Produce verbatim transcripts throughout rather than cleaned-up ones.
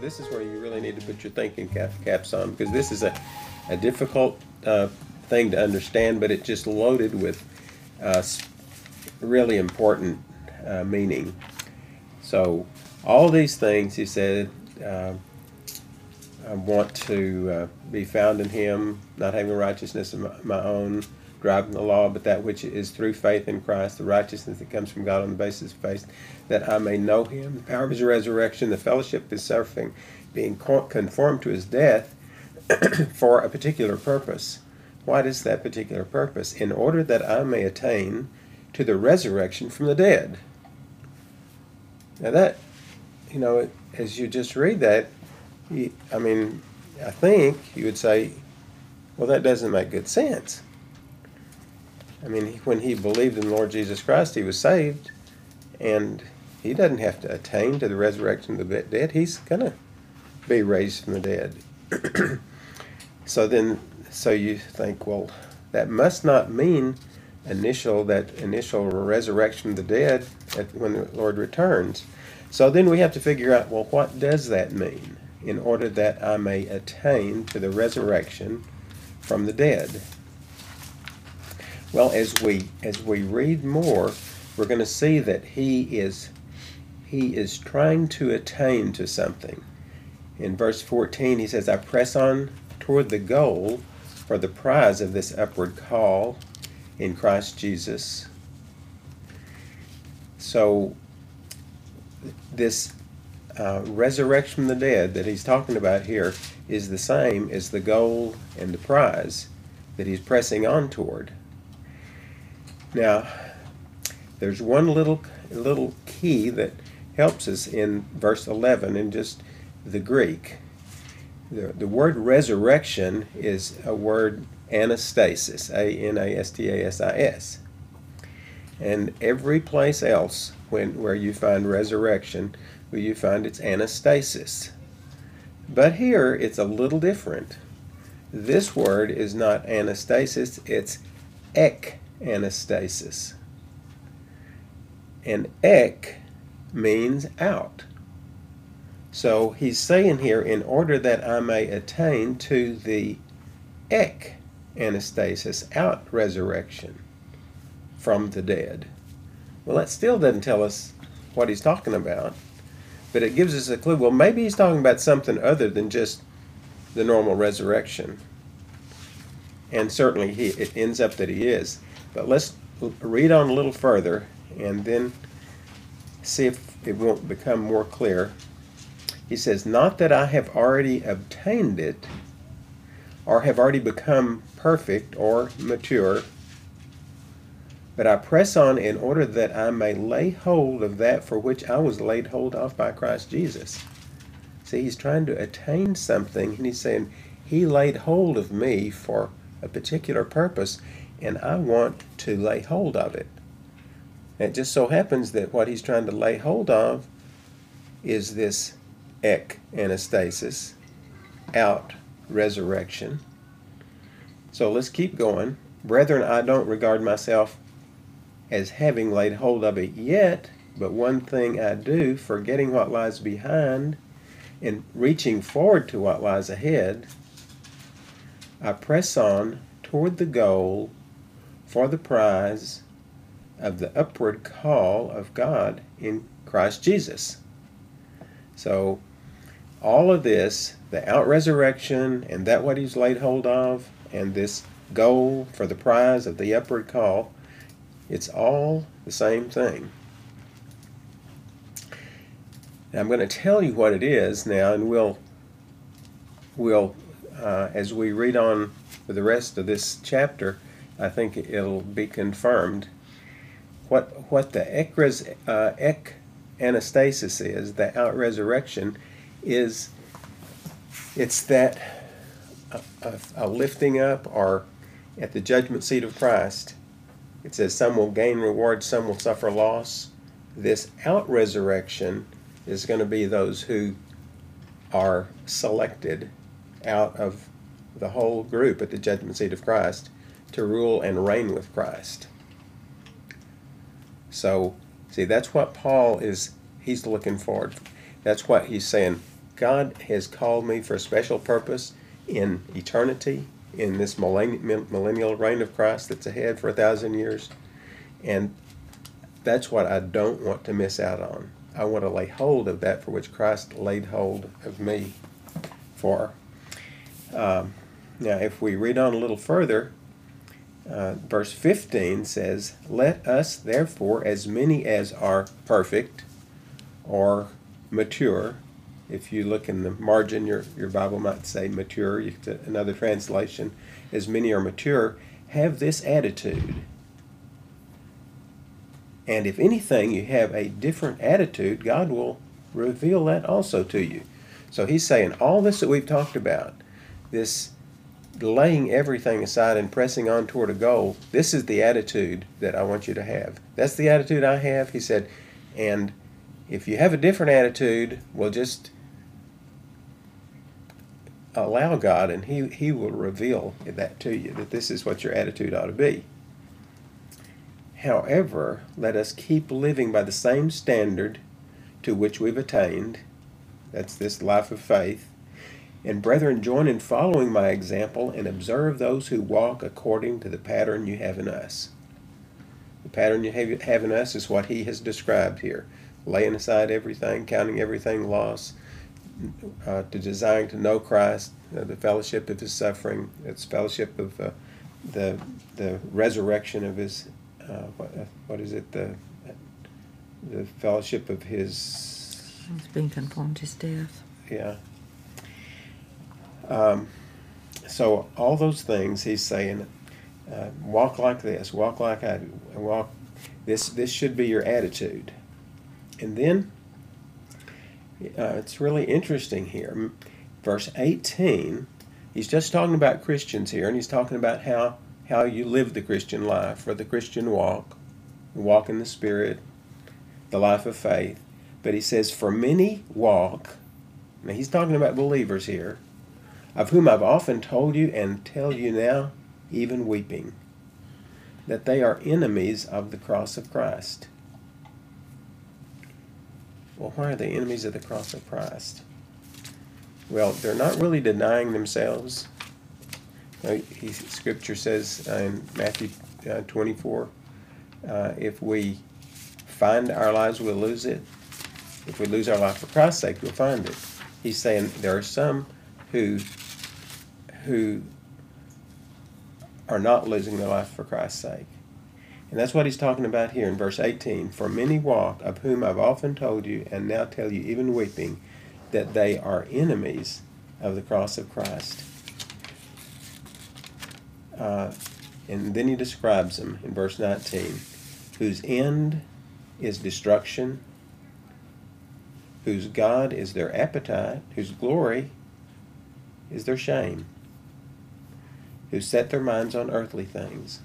this is where you really need to put your thinking cap, caps on, because this is a, a difficult uh, thing to understand, but it's just loaded with uh, really important uh, meaning. So all these things, he said, uh, I want to uh, be found in him, not having righteousness of my, my own, driving the law, but that which is through faith in Christ, the righteousness that comes from God on the basis of faith, that I may know him, the power of his resurrection, the fellowship of his suffering, being conformed to his death for a particular purpose. What is that particular purpose? In order that I may attain to the resurrection from the dead. Now that, you know, as you just read that, I mean, I think you would say, well, that doesn't make good sense. I mean, when he believed in the Lord Jesus Christ, he was saved, and he doesn't have to attain to the resurrection of the dead. He's going to be raised from the dead. So then, so you think, well, that must not mean initial, that initial resurrection of the dead at, when the Lord returns. So then we have to figure out, well, what does that mean? In order that I may attain to the resurrection from the dead. Well, as we as we read more, we're going to see that he is he is trying to attain to something. In verse fourteen, he says, I press on toward the goal for the prize of this upward call in Christ Jesus. So this uh, resurrection from the dead that he's talking about here is the same as the goal and the prize that he's pressing on toward. Now, there's one little little key that helps us in verse eleven in just the Greek. The, the word resurrection is a word anastasis, A N A S T A S I S. And every place else when where you find resurrection, where you find it's anastasis. But here it's a little different. This word is not anastasis, it's ek anastasis. And ek means out. So he's saying here, in order that I may attain to the ek anastasis, out resurrection from the dead. Well, that still doesn't tell us what he's talking about, but it gives us a clue. Well, maybe he's talking about something other than just the normal resurrection. And certainly he, it ends up that he is. But let's read on a little further and then see if it won't become more clear. He says, not that I have already obtained it or have already become perfect or mature, but I press on in order that I may lay hold of that for which I was laid hold of by Christ Jesus. See, he's trying to attain something, and he's saying, he laid hold of me for a particular purpose, and I want to lay hold of it. And it just so happens that what he's trying to lay hold of is this ek anastasis, out resurrection. So let's keep going. Brethren, I don't regard myself as having laid hold of it yet, but one thing I do, forgetting what lies behind and reaching forward to what lies ahead, I press on toward the goal for the prize of the upward call of God in Christ Jesus. So all of this, the out-resurrection and that what he's laid hold of, and this goal for the prize of the upward call, it's all the same thing. Now, I'm going to tell you what it is now, and we'll, we'll uh, as we read on for the rest of this chapter, I think it'll be confirmed. What what the ek, uh, ek anastasis is, the out-resurrection, is it's that a, a, a lifting up, or at the judgment seat of Christ, it says some will gain reward, some will suffer loss. This out-resurrection is going to be those who are selected out of the whole group at the judgment seat of Christ to rule and reign with Christ. So, see, that's what Paul is, he's looking forward. That's what he's saying. God has called me for a special purpose in eternity, in this millennial, millennial reign of Christ that's ahead for a thousand years. And that's what I don't want to miss out on. I want to lay hold of that for which Christ laid hold of me for. Um, now, if we read on a little further, uh, verse fifteen says, "Let us therefore, as many as are perfect," or mature. If you look in the margin, your, your Bible might say mature. You, another translation, "As many are mature, have this attitude." And if anything, you have a different attitude, God will reveal that also to you. So he's saying all this that we've talked about, this laying everything aside and pressing on toward a goal, this is the attitude that I want you to have. That's the attitude I have, he said. And if you have a different attitude, well, just allow God, and he, he will reveal that to you, that this is what your attitude ought to be. However, let us keep living by the same standard to which we've attained. That's this life of faith. "And brethren, join in following my example and observe those who walk according to the pattern you have in us." The pattern you have in us is what he has described here. Laying aside everything, counting everything loss, uh, to desiring to know Christ, uh, the fellowship of his suffering, its fellowship of uh, the the resurrection of his, uh, what, uh, what is it, the the fellowship of his... He's been conformed to his death. Yeah. Um, so all those things he's saying, uh, walk like this, walk like I do, walk. This this should be your attitude. And then uh, it's really interesting here. Verse eighteen, he's just talking about Christians here, and he's talking about how how you live the Christian life, or the Christian walk, walk in the Spirit, the life of faith. But he says, "For many walk," now he's talking about believers here, "of whom I've often told you and tell you now, even weeping, that they are enemies of the cross of Christ." Well, why are they enemies of the cross of Christ? Well, they're not really denying themselves. Uh, he, Scripture says uh, in Matthew uh, twenty-four, uh, if we find our lives, we'll lose it. If we lose our life for Christ's sake, we'll find it. He's saying there are some who who are not losing their life for Christ's sake. And that's what he's talking about here in verse eighteen. "For many walk, of whom I've often told you, and now tell you even weeping, that they are enemies of the cross of Christ." Uh, and then he describes them in verse nineteen. "Whose end is destruction, whose God is their appetite, whose glory is their shame, who set their minds on earthly things."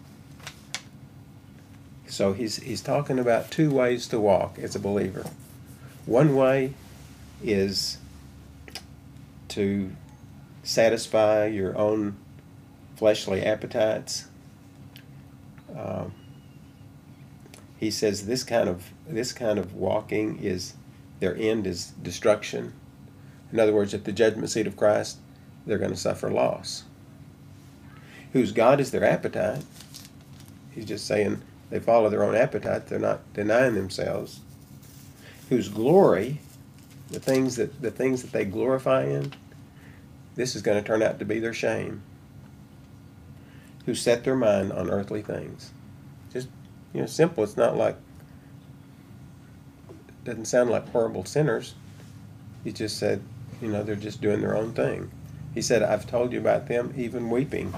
So he's he's talking about two ways to walk as a believer. One way is to satisfy your own fleshly appetites. Um, he says this kind of this kind of walking is, their end is destruction. In other words, at the judgment seat of Christ, they're going to suffer loss. Whose God is their appetite. He's just saying they follow their own appetite. They're not denying themselves. Whose glory, the things that the things that they glorify in, this is going to turn out to be their shame. Who set their mind on earthly things. Just, you know, simple. It's not like, doesn't sound like horrible sinners. He just said, you know, they're just doing their own thing. He said, "I've told you about them, even weeping."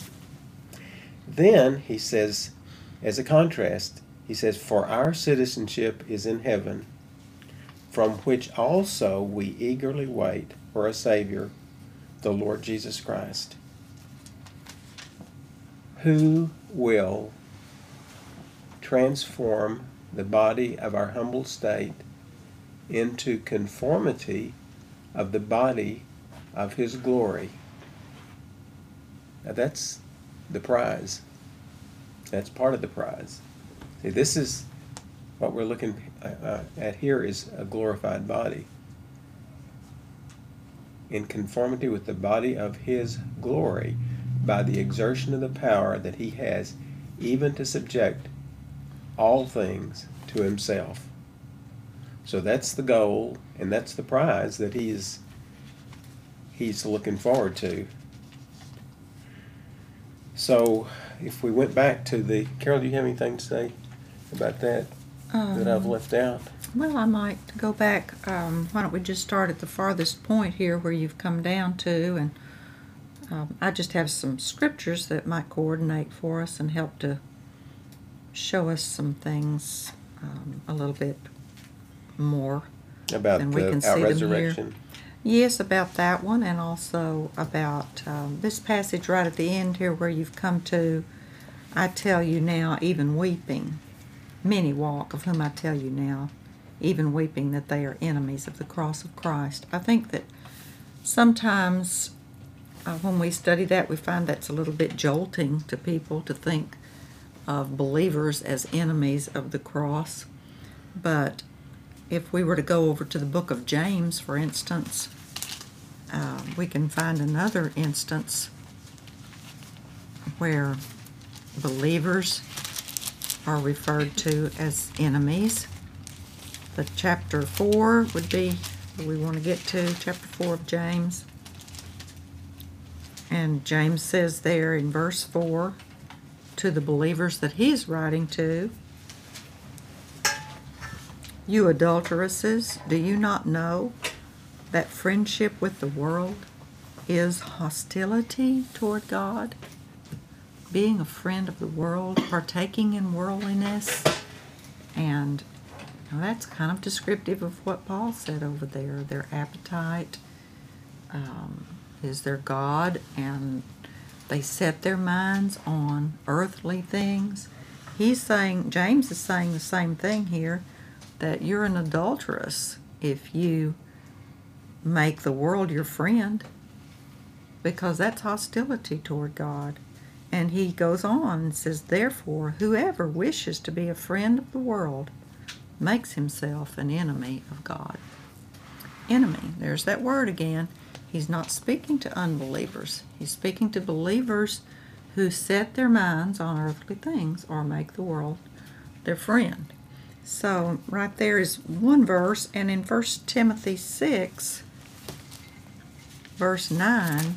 Then he says, as a contrast, he says, "For our citizenship is in heaven, from which also we eagerly wait for a Savior, the Lord Jesus Christ, who will transform the body of our humble state into conformity of the body of his glory." Now that's the prize. That's part of the prize. See, this is what we're looking uh, at here, is a glorified body. in conformity with the body of his glory, by the exertion of the power that he has, even to subject all things to himself. So that's the goal, and that's the prize that he's he's looking forward to. So if we went back to the, Carol, do you have anything to say about that Um, that I've left out? Well, I might go back. Um, why don't we just start at the farthest point here where you've come down to, and um, I just have some scriptures that might coordinate for us and help to show us some things um, a little bit more. About and we the can see out them here. resurrection? Yes, about that one, and also about um, this passage right at the end here where you've come to, I tell you now, even weeping, many walk, of whom I tell you now, even weeping, that they are enemies of the cross of Christ. I think that sometimes uh, when we study that, we find that's a little bit jolting to people to think of believers as enemies of the cross. But if we were to go over to the book of James, for instance, uh, we can find another instance where believers are referred to as enemies. The chapter four would be what we want to get to, chapter four of James. And James says there in verse four, to the believers that he's writing to, you adulteresses, do you not know that friendship with the world is hostility toward God? Being a friend of the world, partaking in worldliness, and now that's kind of descriptive of what Paul said over there. Their appetite um, is their God, and they set their minds on earthly things. He's saying, James is saying the same thing here, that you're an adulteress if you make the world your friend, because that's hostility toward God. And he goes on and says, therefore, whoever wishes to be a friend of the world makes himself an enemy of God. Enemy, there's that word again. He's not speaking to unbelievers. He's speaking to believers who set their minds on earthly things or make the world their friend. So right there is one verse, and in First Timothy six, verse nine,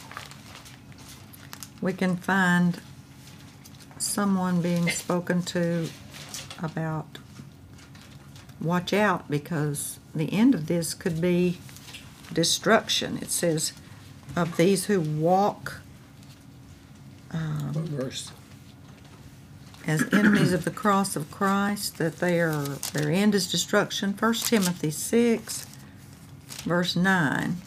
we can find someone being spoken to about watch out, because the end of this could be destruction. It says, of these who walk um, What verse? as enemies of the cross of Christ, that they are, their end is destruction. First Timothy six, verse nine.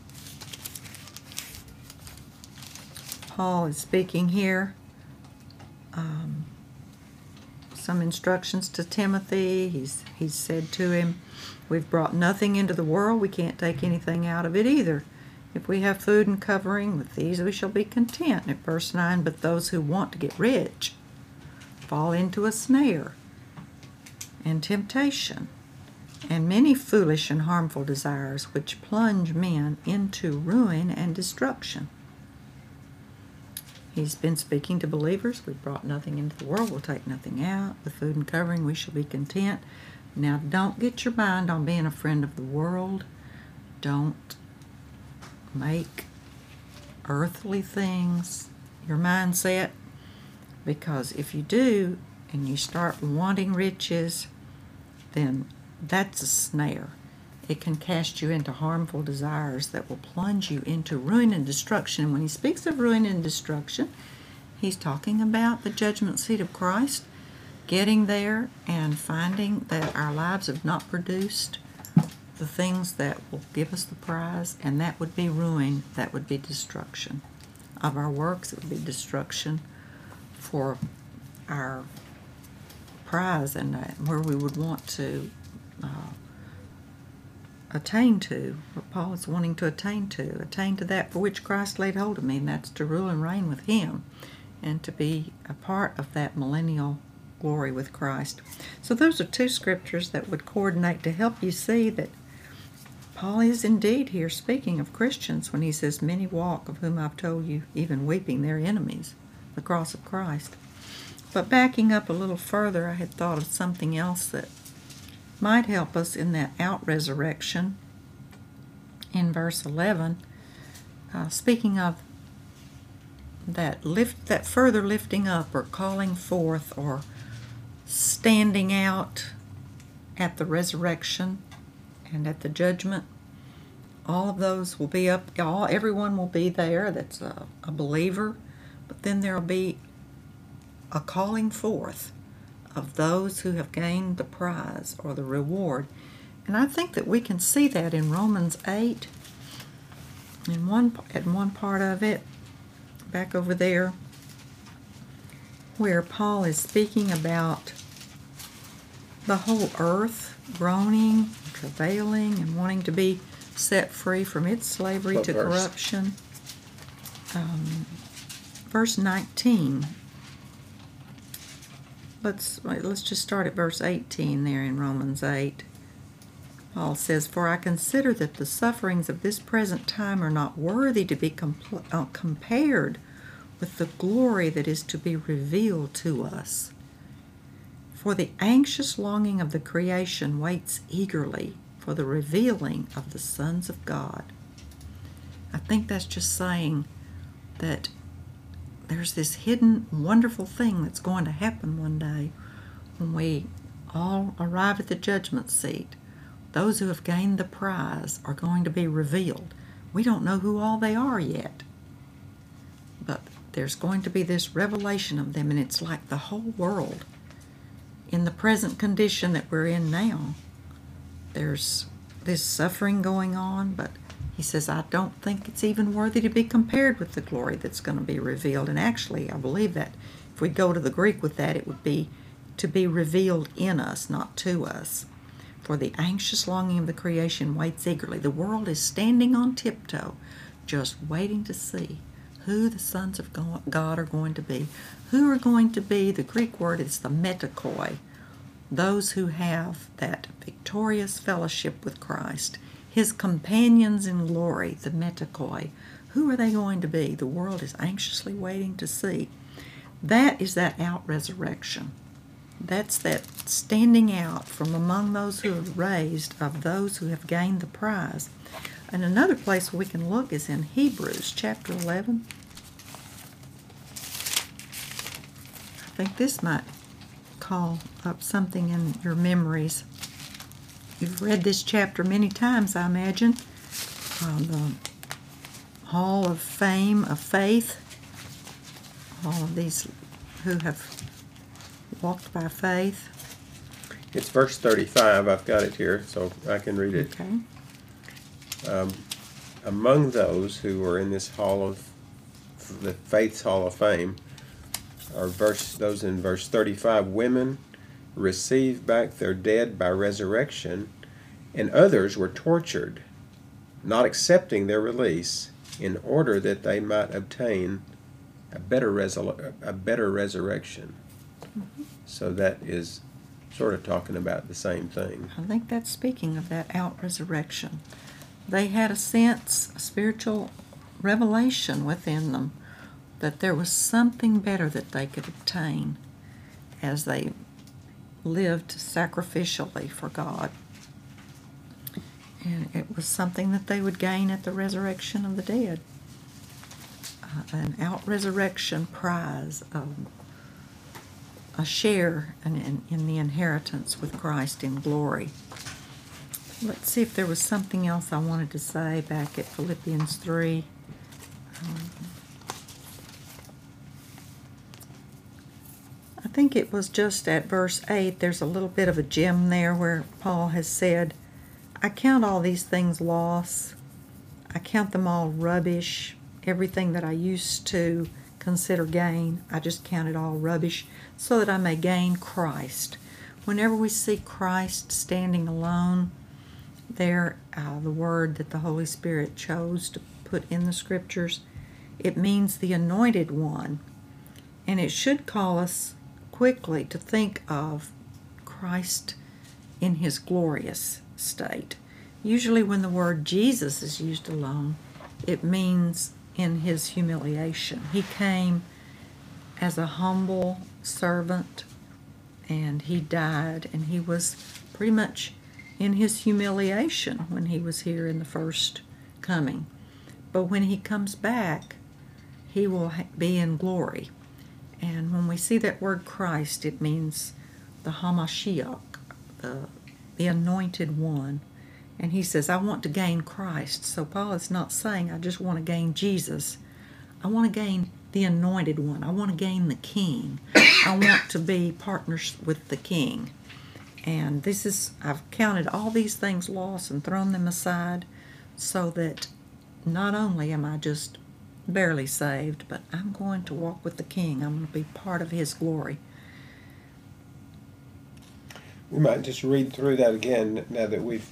Paul is speaking here. Um, some instructions to Timothy. He's, he's said to him, we've brought nothing into the world. We can't take anything out of it either. If we have food and covering, with these we shall be content. At verse nine, but those who want to get rich fall into a snare and temptation and many foolish and harmful desires, which plunge men into ruin and destruction. He's been speaking to believers. We've brought nothing into the world. We'll take nothing out. With food and covering, we shall be content. Now, don't get your mind on being a friend of the world. Don't make earthly things your mindset, because if you do and you start wanting riches, then that's a snare. It can cast you into harmful desires that will plunge you into ruin and destruction. And when he speaks of ruin and destruction, he's talking about the judgment seat of Christ, getting there and finding that our lives have not produced the things that will give us the prize, and that would be ruin, that would be destruction of our works. It would be destruction for our prize, and uh, where we would want to uh, attain to, what Paul is wanting to attain to, attain to that for which Christ laid hold of me, and that's to rule and reign with him, and to be a part of that millennial glory with Christ. So those are two scriptures that would coordinate to help you see that Paul is indeed here speaking of Christians when he says, many walk, of whom I've told you, even weeping, their enemies, the cross of Christ. But backing up a little further, I had thought of something else that might help us in that out-resurrection in verse eleven, uh, speaking of that lift, that further lifting up or calling forth or standing out at the resurrection and at the judgment. All of those will be up, all, everyone will be there that's a, a believer, but then there will be a calling forth of those who have gained the prize or the reward. And I think that we can see that in Romans eight, in one, at one part of it, back over there, where Paul is speaking about the whole earth groaning, travailing, and wanting to be set free from its slavery What to verse? corruption. Um, verse nineteen. Let's let's just start at verse eighteen there in Romans eight. Paul says, "For I consider that the sufferings of this present time are not worthy to be compl- uh, compared with the glory that is to be revealed to us. For the anxious longing of the creation waits eagerly for the revealing of the sons of God." I think that's just saying that there's this hidden, wonderful thing that's going to happen one day when we all arrive at the judgment seat. Those who have gained the prize are going to be revealed. We don't know who all they are yet, but there's going to be this revelation of them, and it's like the whole world in the present condition that we're in now. There's this suffering going on, but he says, I don't think it's even worthy to be compared with the glory that's going to be revealed. And actually, I believe that if we go to the Greek with that, it would be to be revealed in us, not to us. For the anxious longing of the creation waits eagerly. The world is standing on tiptoe, just waiting to see who the sons of God are going to be. Who are going to be, the Greek word is the metakoi, those who have that victorious fellowship with Christ, his companions in glory, the metakoi. Who are they going to be? The world is anxiously waiting to see. That is that out-resurrection. That's that standing out from among those who have raised of those who have gained the prize. And another place we can look is in Hebrews chapter eleven. I think this might call up something in your memories. You've read this chapter many times, I imagine. On the Hall of Fame of Faith. All of these who have walked by faith. It's verse thirty-five. I've got it here, so I can read it. Okay. Um, among those who are in this hall of the Faith's Hall of Fame are verse those in verse thirty-five. Women received back their dead by resurrection, and others were tortured, not accepting their release, in order that they might obtain a better resol- a better resurrection. Mm-hmm. So that is sort of talking about the same thing. I think that's speaking of that out-resurrection. They had a sense, a spiritual revelation within them that there was something better that they could obtain as they lived sacrificially for God. And it was something that they would gain at the resurrection of the dead. Uh, an out-resurrection prize, um, a share in, in, in the inheritance with Christ in glory. Let's see if there was something else I wanted to say back at Philippians three. Um, I think it was just at verse eight, there's a little bit of a gem there where Paul has said, I count all these things loss. I count them all rubbish. Everything that I used to consider gain, I just count it all rubbish so that I may gain Christ. Whenever we see Christ standing alone, there, uh, the word that the Holy Spirit chose to put in the Scriptures, it means the anointed one. And it should call us quickly to think of Christ in his glorious state. Usually when the word Jesus is used alone, it means in his humiliation. He came as a humble servant, and he died, and he was pretty much in his humiliation when he was here in the first coming. But when he comes back, he will be in glory. And when we see that word Christ, it means the Hamashiach, the, the anointed one. And he says, I want to gain Christ. So Paul is not saying, I just want to gain Jesus. I want to gain the anointed one. I want to gain the king. I want to be partners with the king. And this is, I've counted all these things lost and thrown them aside so that not only am I just barely saved, but I'm going to walk with the king. I'm going to be part of his glory. We might just read through that again now that we've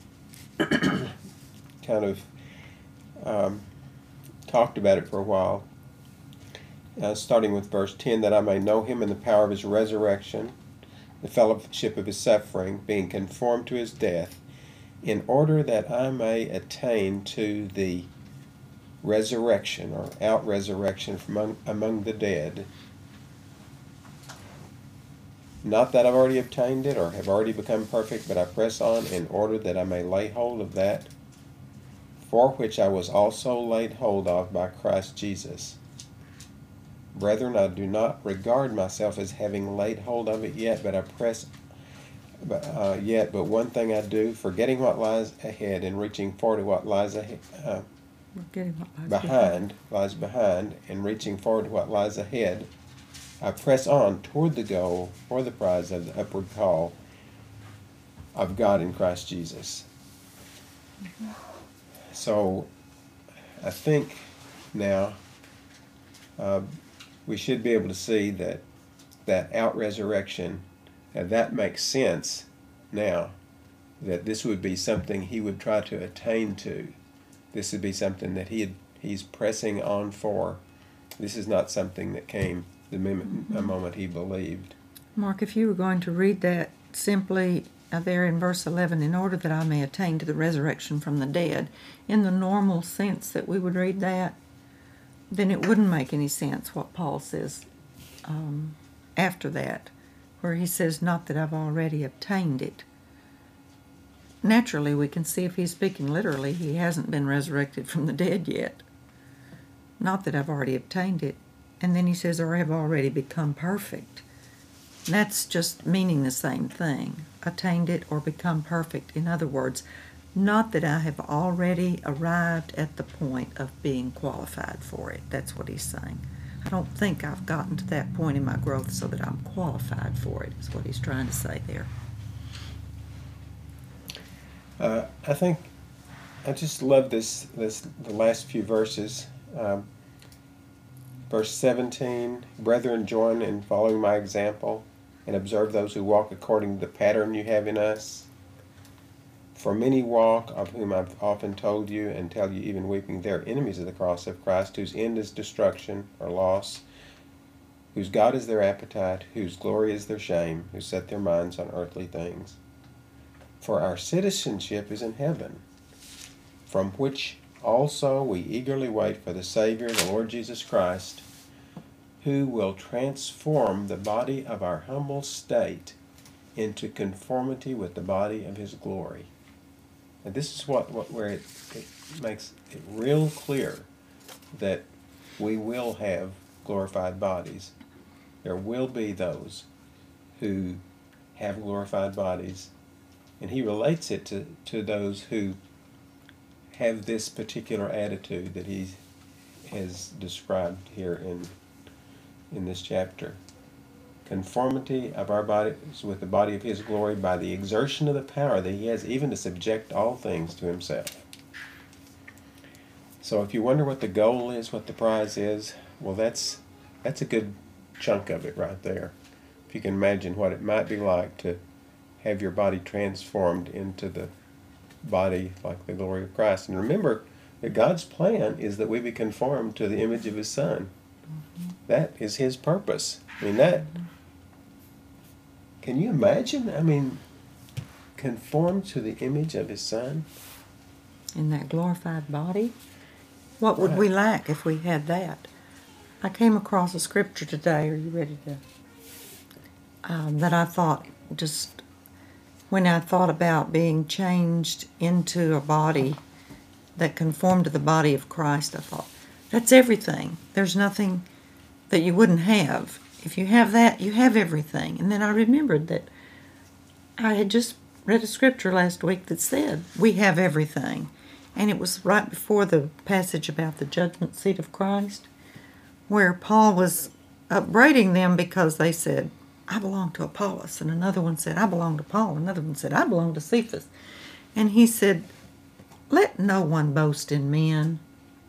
kind of um, talked about it for a while. Uh, starting with verse ten, that I may know him in the power of his resurrection, the fellowship of his suffering, being conformed to his death, in order that I may attain to the resurrection or out-resurrection from among, among the dead. Not that I've already obtained it or have already become perfect, but I press on in order that I may lay hold of that for which I was also laid hold of by Christ Jesus. Brethren, I do not regard myself as having laid hold of it yet, but I press uh, yet. But one thing I do, forgetting what lies ahead and reaching forward to what lies ahead, uh, Forgetting what lies behind, lies behind, and reaching forward to what lies ahead, I press on toward the goal for the prize of the upward call of God in Christ Jesus. Mm-hmm. So, I think now uh, we should be able to see that that out-resurrection, and that makes sense now, that this would be something he would try to attain to. This would be something that he had, he's pressing on for. This is not something that came the moment, mm-hmm. a moment he believed. Mark, if you were going to read that simply uh, there in verse eleven, in order that I may attain to the resurrection from the dead, in the normal sense that we would read that, then it wouldn't make any sense what Paul says um, after that, where he says, not that I've already obtained it. Naturally, we can see if he's speaking literally, he hasn't been resurrected from the dead yet. Not that I've already obtained it. And then he says, or have already become perfect. And that's just meaning the same thing. Attained it or become perfect. In other words, not that I have already arrived at the point of being qualified for it. That's what he's saying. I don't think I've gotten to that point in my growth so that I'm qualified for it, is what he's trying to say there. Uh, I think I just love this, this the last few verses. Um, verse seventeen, brethren, join in following my example and observe those who walk according to the pattern you have in us. For many walk, of whom I've often told you and tell you even weeping, they are enemies of the cross of Christ, whose end is destruction or loss, whose God is their appetite, whose glory is their shame, who set their minds on earthly things. For our citizenship is in heaven, from which also we eagerly wait for the Savior, the Lord Jesus Christ, who will transform the body of our humble state into conformity with the body of his glory. And this is what, what where it, it makes it real clear that we will have glorified bodies. There will be those who have glorified bodies. And he relates it to, to those who have this particular attitude that he has described here in, in this chapter. Conformity of our bodies with the body of his glory by the exertion of the power that he has even to subject all things to himself. So if you wonder what the goal is, what the prize is, well, that's that's a good chunk of it right there. If you can imagine what it might be like to have your body transformed into the body like the glory of Christ. And remember that God's plan is that we be conformed to the image of his Son. Mm-hmm. That is his purpose. I mean, that, can you imagine? I mean, conformed to the image of his Son. In that glorified body. What would Right. we lack if we had that? I came across a scripture today. Are you ready to? Um, that I thought just when I thought about being changed into a body that conformed to the body of Christ, I thought that's everything. There's nothing that you wouldn't have. If you have that, you have everything. And then I remembered that I had just read a scripture last week that said we have everything. And it was right before the passage about the judgment seat of Christ, where Paul was upbraiding them because they said, I belong to Apollos. And another one said, I belong to Paul. Another one said, I belong to Cephas. And he said, let no one boast in men,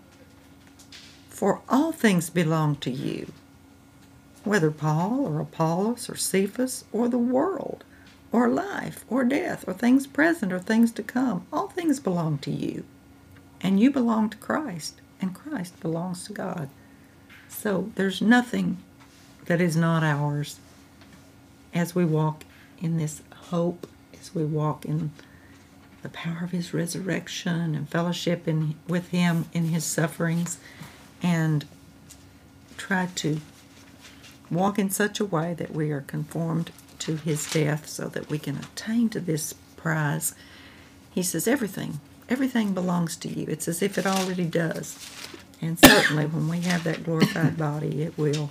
for all things belong to you, whether Paul or Apollos or Cephas or the world or life or death or things present or things to come. All things belong to you, and you belong to Christ, and Christ belongs to God. So there's nothing that is not ours as we walk in this hope, as we walk in the power of his resurrection and fellowship in, with him in his sufferings, and try to walk in such a way that we are conformed to his death so that we can attain to this prize. He says everything, everything belongs to you. It's as if it already does. And certainly when we have that glorified body, it will.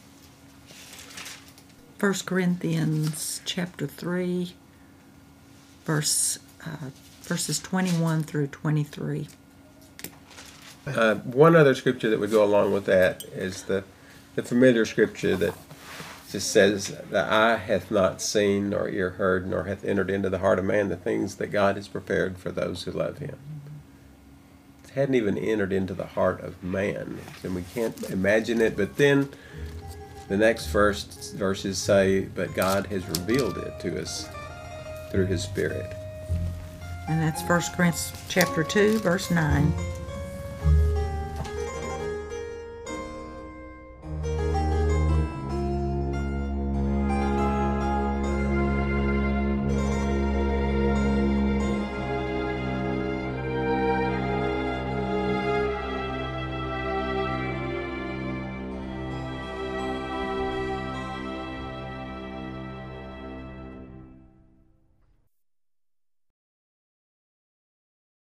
First Corinthians chapter three, verse uh, verses twenty-one through twenty-three. Uh, one other scripture that would go along with that is the, the familiar scripture that just says, the eye hath not seen, nor ear heard, nor hath entered into the heart of man the things that God has prepared for those who love him. It hadn't even entered into the heart of man, and we can't imagine it. But then the next verse, verses say, but God has revealed it to us through his Spirit. And that's First Corinthians chapter two, verse nine.